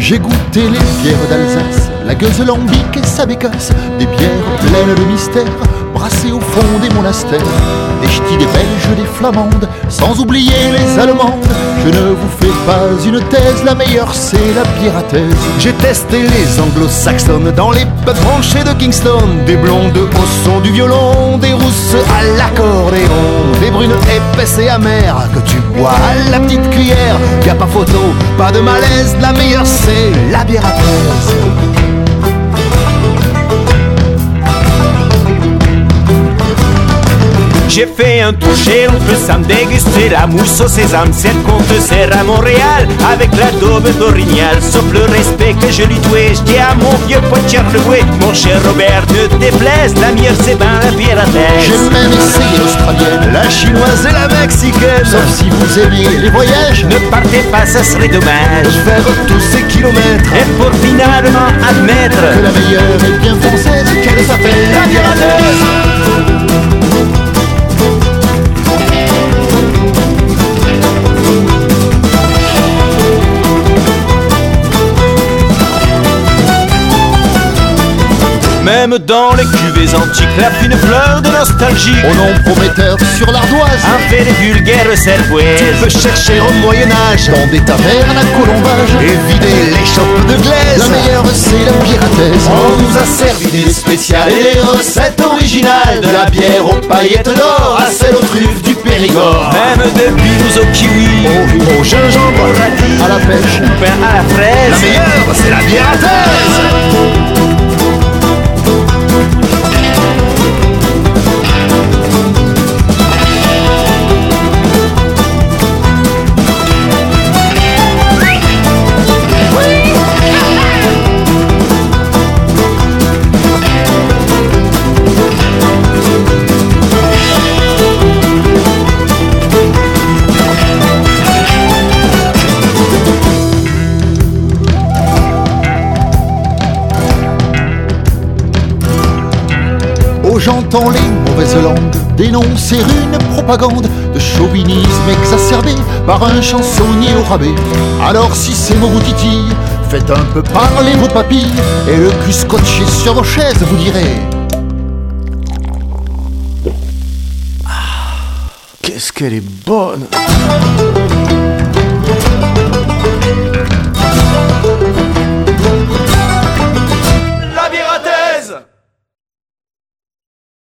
J'ai goûté les bières d'Alsace, la gueuse lambic et sa bécasse, des bières pleines de mystère, brassées au fond des monastères, des ch'tis, des belges, des flamandes, sans oublier les allemandes. Je ne vous fais pas une thèse, la meilleure c'est la bière à thèse. J'ai testé les anglo-saxonnes dans les pubs branchés de Kingston, des blondes au son du violon, des rousses à l'accordéon, des brunes épaisses et amères que tu bois à la petite cuillère. Y a pas photo, pas de malaise, la meilleure c'est la bière à thèse. J'ai fait un tour chez l'oncle Sam, déguster la mousse au sésame. Cette compte sert à Montréal avec la daube d'Orignal. Sauf le respect que je lui douais, je dis à mon vieux pointier le bouet: mon cher Robert, ne te déplaise, la meilleure c'est ben la bière à thèse. J'ai même essayé l'australienne, la chinoise et la mexicaine. Sauf si vous aimez les voyages, ne partez pas, ça serait dommage de faire tous ces kilomètres. Et pour finalement admettre que la meilleure est bien française, qu'elle s'appelle la bière à thèse. Même dans les cuvées antiques, la fine fleur de nostalgie, au nom prometteur sur l'ardoise, un fait des vulgaires cervoises. Tu peux chercher au Moyen-Âge dans des tavernes à colombage et vider les chopes de glaise. La meilleure c'est la bière à thèse. On nous a servi des spéciales et des recettes originales, de la bière aux paillettes d'or à celle aux truffes du Périgord. Même depuis nous au kiwi, au gingembre, à la pêche, ou pain à la fraise. La meilleure c'est la bière à thèse. J'entends les mauvaises langues dénoncer une propagande de chauvinisme exacerbé par un chansonnier au rabais. Alors si ces mots vous titillent, faites un peu parler vos papilles, et le cul scotché sur vos chaises vous direz: ah, qu'est-ce qu'elle est bonne!